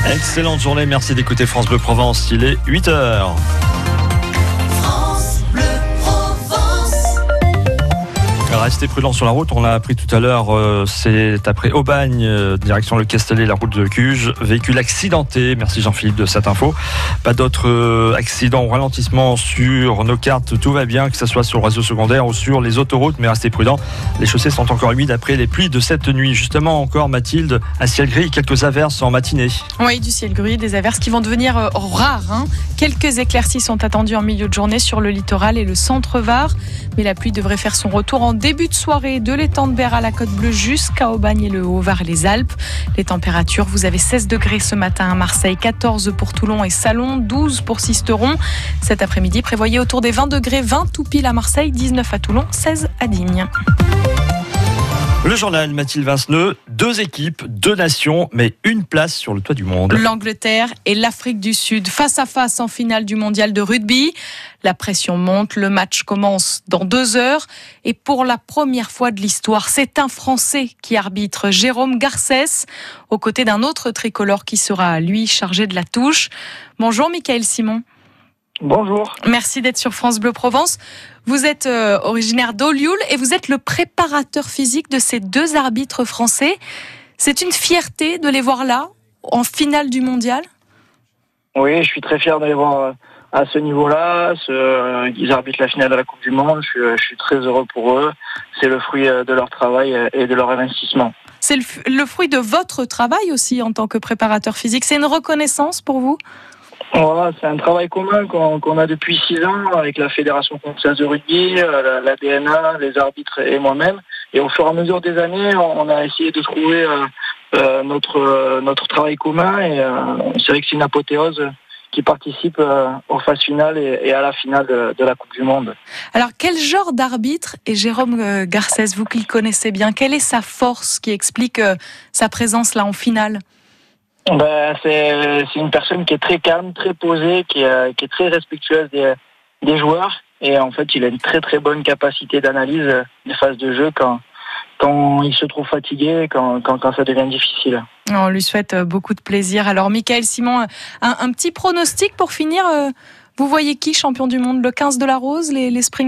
Excellente journée, merci d'écouter France Bleu Provence, il est 8h. Restez prudents sur la route, on l'a appris tout à l'heure, c'est après Aubagne, direction le Castellet, la route de Cuges, véhicule accidenté, merci Jean-Philippe de cette info. Pas d'autres accidents ou ralentissements sur nos cartes, tout va bien, que ce soit sur le réseau secondaire ou sur les autoroutes, mais restez prudents, les chaussées sont encore humides après les pluies de cette nuit. Justement encore Mathilde, un ciel gris, quelques averses en matinée. Oui, du ciel gris, des averses qui vont devenir rares. Quelques éclaircies sont attendues en milieu de journée sur le littoral et le centre-Var, mais la pluie devrait faire son retour en début de soirée de l'étang de Berre à la Côte Bleue jusqu'à Aubagne et le Haut-Var et les Alpes. Les températures, vous avez 16 degrés ce matin à Marseille, 14 pour Toulon et Salon, 12 pour Sisteron. Cet après-midi, prévoyez autour des 20 degrés, 20 tout pile à Marseille, 19 à Toulon, 16 à Digne. Le journal Mathilde Vinceneux, 2 équipes, 2 nations, mais une place sur le toit du monde. L'Angleterre et l'Afrique du Sud, face à face en finale du mondial de rugby. La pression monte, le match commence dans 2 heures. Et pour la première fois de l'histoire, c'est un Français qui arbitre, Jérôme Garcès, aux côtés d'un autre tricolore qui sera, lui, chargé de la touche. Bonjour Michael Simon. Bonjour. Merci d'être sur France Bleu Provence. Vous êtes originaire d'Olioul et vous êtes le préparateur physique de ces 2 arbitres français. C'est une fierté de les voir là, en finale du mondial ? Oui, je suis très fier de les voir à ce niveau-là. Ils arbitrent la finale de la Coupe du Monde. Je suis très heureux pour eux. C'est le fruit de leur travail et de leur investissement. C'est le fruit de votre travail aussi en tant que préparateur physique. C'est une reconnaissance pour vous ? Voilà, c'est un travail commun qu'on a depuis 6 ans avec la Fédération française de rugby, la DNA, les arbitres et moi-même. Et au fur et à mesure des années, on a essayé de trouver notre travail commun. Et c'est vrai que c'est une apothéose qui participe aux phases finales et à la finale de la Coupe du Monde. Alors, quel genre d'arbitre est Jérôme Garcès, vous qui le connaissez bien ? Quelle est sa force qui explique sa présence là en finale ? C'est une personne qui est très calme, très posée, qui est très respectueuse des joueurs. Et en fait, il a une très très bonne capacité d'analyse des phases de jeu quand il se trouve fatigué, quand ça devient difficile. On lui souhaite beaucoup de plaisir. Alors, Michael Simon, un petit pronostic pour finir. Vous voyez qui champion du monde ? Le 15 de la Rose, les Springboks ?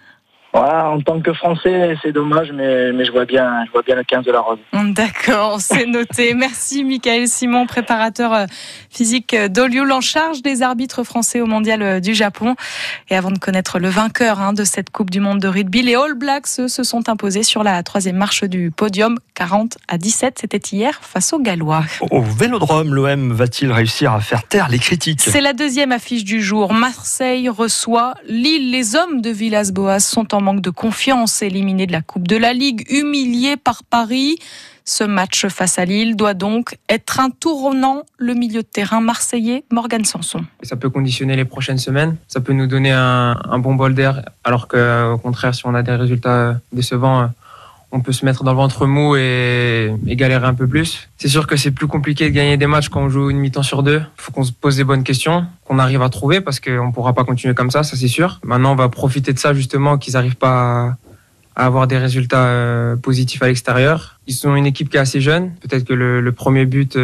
Voilà, en tant que Français, c'est dommage, mais je vois bien le 15 de la Rose. D'accord, c'est noté. Merci Michael Simon, préparateur physique d'Olioul, en charge des arbitres français au mondial du Japon. Et avant de connaître le vainqueur de cette Coupe du Monde de rugby, les All Blacks se sont imposés sur la 3e marche du podium, 40-17. C'était hier face aux Gallois. Au Vélodrome, l'OM va-t-il réussir à faire taire les critiques ? C'est la 2e affiche du jour. Marseille reçoit Lille. Les hommes de Villas-Boas sont en manque de confiance, éliminés de la Coupe de la Ligue, humiliés par Paris. Ce match face à Lille doit donc être un tournant. Le milieu de terrain marseillais, Morgan Sanson. Ça peut conditionner les prochaines semaines. Ça peut nous donner un bon bol d'air, alors qu'au contraire, si on a des résultats décevants, on peut se mettre dans le ventre mou et galérer un peu plus. C'est sûr que c'est plus compliqué de gagner des matchs quand on joue une mi-temps sur 2. Il faut qu'on se pose des bonnes questions, qu'on arrive à trouver, parce qu'on ne pourra pas continuer comme ça c'est sûr. Maintenant, on va profiter de ça justement, qu'ils n'arrivent pas à avoir des résultats positifs à l'extérieur. Ils sont une équipe qui est assez jeune. Peut-être que le premier but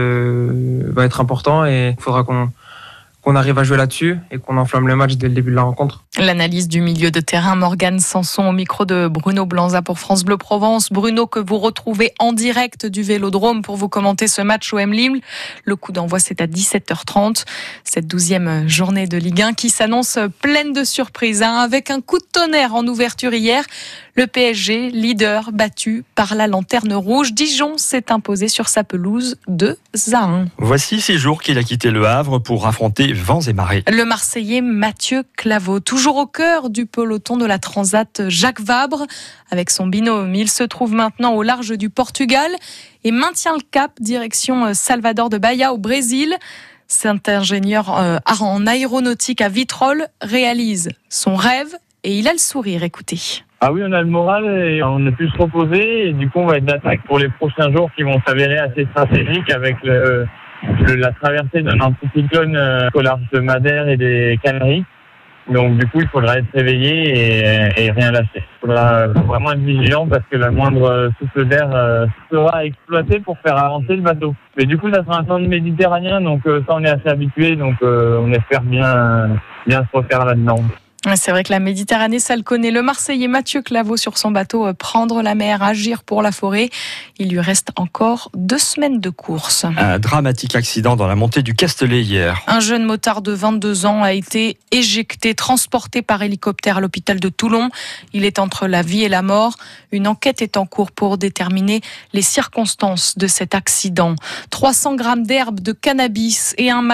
va être important et il faudra qu'on arrive à jouer là-dessus et qu'on enflamme le match dès le début de la rencontre. L'analyse du milieu de terrain, Morgan Sanson au micro de Bruno Blanza pour France Bleu Provence. Bruno, que vous retrouvez en direct du Vélodrome pour vous commenter ce match OM Lille. Le coup d'envoi, c'est à 17h30. Cette 12e journée de Ligue 1 qui s'annonce pleine de surprises. Avec un coup de tonnerre en ouverture hier, le PSG, leader, battu par la Lanterne Rouge. Dijon s'est imposé sur sa pelouse 2-1. Voici 6 jours qu'il a quitté Le Havre pour affronter vents et marées. Le Marseillais Mathieu Claveau, toujours au cœur du peloton de la Transat Jacques Vabre. Avec son binôme, il se trouve maintenant au large du Portugal et maintient le cap direction Salvador de Bahia au Brésil. Cet ingénieur en aéronautique à Vitrolles réalise son rêve et il a le sourire. Écoutez. Ah oui, on a le moral et on a pu se reposer. Et du coup, on va être d'attaque pour les prochains jours qui vont s'avérer assez stratégiques avec la traversée d'un anticyclone au large de Madère et des Canaries. Donc du coup, il faudra être réveillé et rien lâcher. Il faudra vraiment être vigilant parce que la moindre souffle d'air sera exploité pour faire avancer le bateau. Mais du coup, ça sera un centre méditerranéen, donc ça on est assez habitué, donc on espère bien se refaire là-dedans. C'est vrai que la Méditerranée, ça le connaît. Le Marseillais Mathieu Claveau sur son bateau, prendre la mer, agir pour la forêt. Il lui reste encore 2 semaines de course. Un dramatique accident dans la montée du Castellet hier. Un jeune motard de 22 ans a été éjecté, transporté par hélicoptère à l'hôpital de Toulon. Il est entre la vie et la mort. Une enquête est en cours pour déterminer les circonstances de cet accident. 300 grammes d'herbe de cannabis et un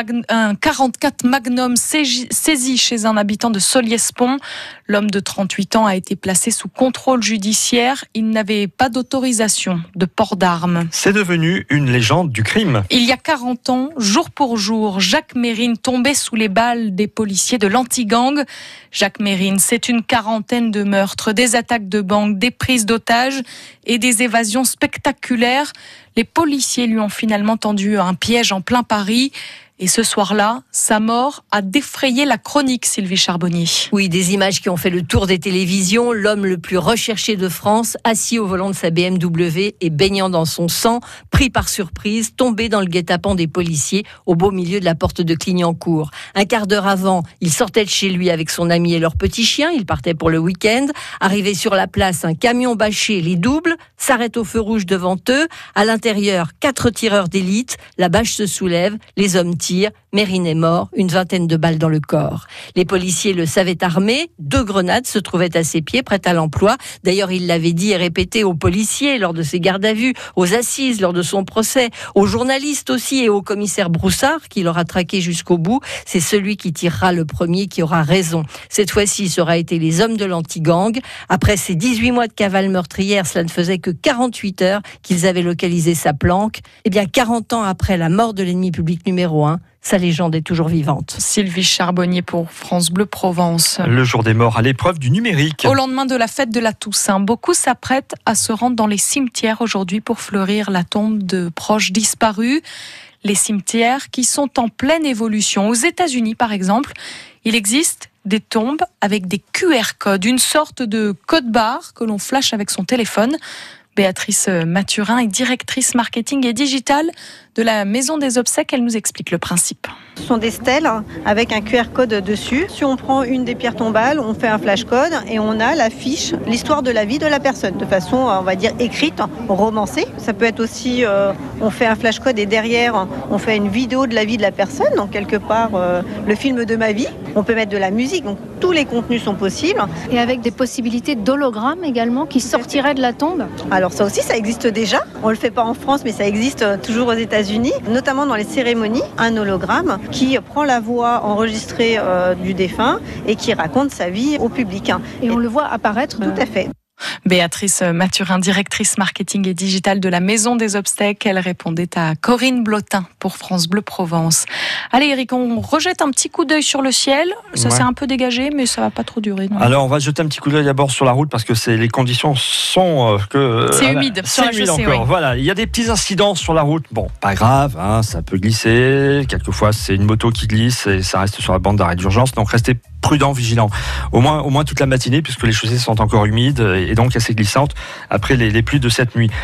44 Magnum saisi chez un habitant de Solier-Pont. L'homme de 38 ans a été placé sous contrôle judiciaire. Il n'avait pas d'autorisation de port d'armes. C'est devenu une légende du crime. Il y a 40 ans, jour pour jour, Jacques Mérine tombait sous les balles des policiers de l'anti-gang. Jacques Mérine, c'est une quarantaine de meurtres, des attaques de banque, des prises d'otages et des évasions spectaculaires. Les policiers lui ont finalement tendu un piège en plein Paris. Et ce soir-là, sa mort a défrayé la chronique, Sylvie Charbonnier. Oui, des images qui ont fait le tour des télévisions. L'homme le plus recherché de France, assis au volant de sa BMW et baignant dans son sang, pris par surprise, tombé dans le guet-apens des policiers au beau milieu de la porte de Clignancourt. Un quart d'heure avant, il sortait de chez lui avec son ami et leur petit chien. Il partait pour le week-end. Arrivé sur la place, un camion bâché les double, s'arrête au feu rouge devant eux. À l'intérieur, 4 tireurs d'élite. La bâche se soulève, les hommes tirent. Mérine est mort, une 20aine de balles dans le corps. Les policiers le savaient armé, 2 grenades se trouvaient à ses pieds, prêtes à l'emploi. D'ailleurs, il l'avait dit et répété aux policiers lors de ses gardes à vue, aux assises lors de son procès, aux journalistes aussi et au commissaire Broussard, qui l'aura traqué jusqu'au bout. C'est celui qui tirera le premier qui aura raison. Cette fois-ci, ça aura été les hommes de l'anti-gang. Après ces 18 mois de cavale meurtrière, cela ne faisait que 48 heures qu'ils avaient localisé sa planque. Eh bien, 40 ans après la mort de l'ennemi public numéro 1, sa légende est toujours vivante. Sylvie Charbonnier pour France Bleu Provence. Le jour des morts à l'épreuve du numérique. Au lendemain de la fête de la Toussaint, beaucoup s'apprêtent à se rendre dans les cimetières aujourd'hui pour fleurir la tombe de proches disparus. Les cimetières qui sont en pleine évolution. Aux États-Unis, par exemple, il existe des tombes avec des QR codes, une sorte de code-barre que l'on flash avec son téléphone. Béatrice Mathurin est directrice marketing et digital de la Maison des Obsèques. Elle nous explique le principe. Ce sont des stèles avec un QR code dessus. Si on prend une des pierres tombales, on fait un flash code et on a la fiche, l'histoire de la vie de la personne, de façon, on va dire, écrite, romancée. Ça peut être aussi, on fait un flash code et derrière, on fait une vidéo de la vie de la personne, donc quelque part, le film de ma vie. On peut mettre de la musique, donc tous les contenus sont possibles. Et avec des possibilités d'hologrammes également qui sortiraient de la tombe. Alors ça aussi, ça existe déjà. On le fait pas en France, mais ça existe toujours aux États-Unis, notamment dans les cérémonies, un hologramme qui prend la voix enregistrée du défunt et qui raconte sa vie au public. Et on le voit apparaître. Tout à fait. Béatrice Mathurin, directrice marketing et digital de la Maison des Obsèques. Elle répondait à Corinne Blotin pour France Bleu Provence. Allez Eric, on rejette un petit coup d'œil sur le ciel. Ça s'est un peu dégagé, mais ça va pas trop durer. Non. Alors on va jeter un petit coup d'œil d'abord sur la route parce que les conditions sont que c'est humide. C'est humide encore. Oui. Voilà, il y a des petits incidents sur la route. Bon, pas grave, ça peut glisser. Quelquefois c'est une moto qui glisse et ça reste sur la bande d'arrêt d'urgence. Donc restez prudent, vigilant. Au moins toute la matinée puisque les chaussées sont encore humides et donc assez glissantes après les pluies de cette nuit.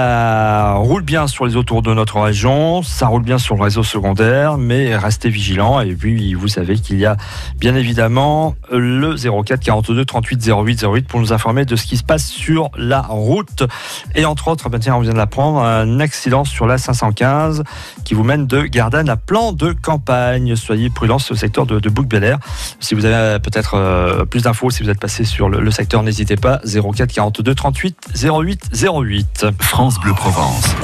Ça roule bien sur les autoroutes de notre région, ça roule bien sur le réseau secondaire, mais restez vigilants. Et puis vous savez qu'il y a bien évidemment le 04 42 38 08 08 pour nous informer de ce qui se passe sur la route. Et entre autres, on vient de l'apprendre, un accident sur la 515 qui vous mène de Gardanne à Plan de Campagne. Soyez prudents sur le secteur de Bouc-Bel-Air. Si vous avez peut-être plus d'infos, si vous êtes passé sur le secteur, n'hésitez pas, 04 42 38 08 08. France Bleu Provence.